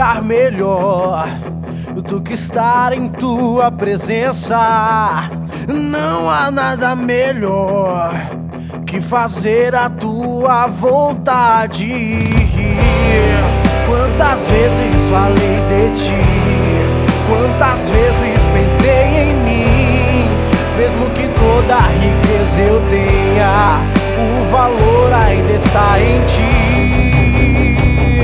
lugar melhor do que estar em tua presença. Não há nada melhor que fazer a tua vontade. Quantas vezes falei de ti, quantas vezes pensei em mim. Mesmo que toda a riqueza eu tenha, o valor ainda está em ti.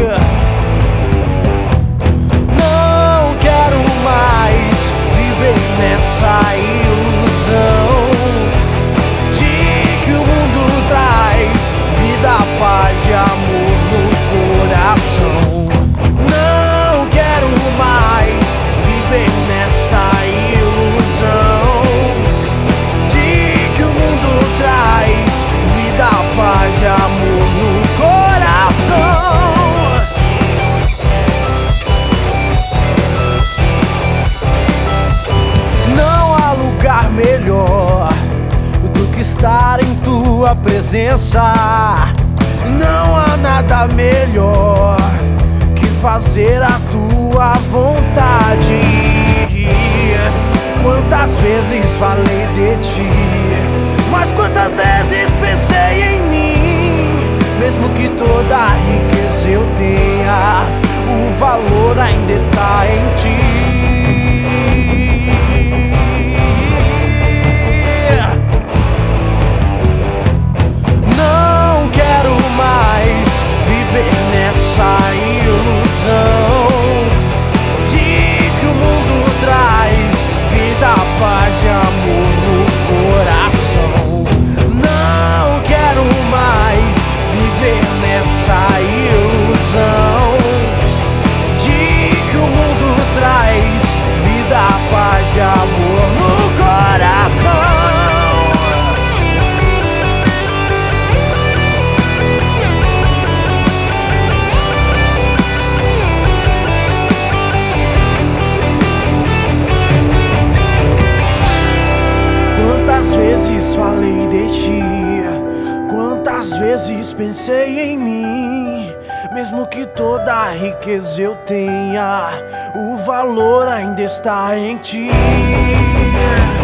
Não quero mais viver nessa ilusão de que o mundo traz vida, paz e amor no coração. Não quero mais viver nessa ilusão de que o mundo traz vida, paz e amor no coração. Não há lugar melhor do que estar em tua presença. Não há nada melhor que fazer a tua vontade. Quantas vezes falei de ti, mas quantas vezes pensei em mim. Mesmo que toda a riqueza eu tenha, o valor ainda está em ti. Não quero mais viver nessa ilusão de que o mundo traz vida, paz e amor no coração. Não quero mais viver nessa ilusão de que o mundo traz vida, paz e amor no coração. Quantas vezes falei de ti, quantas vezes pensei em mim. Mesmo que toda a riqueza eu tenha, o valor ainda está em ti.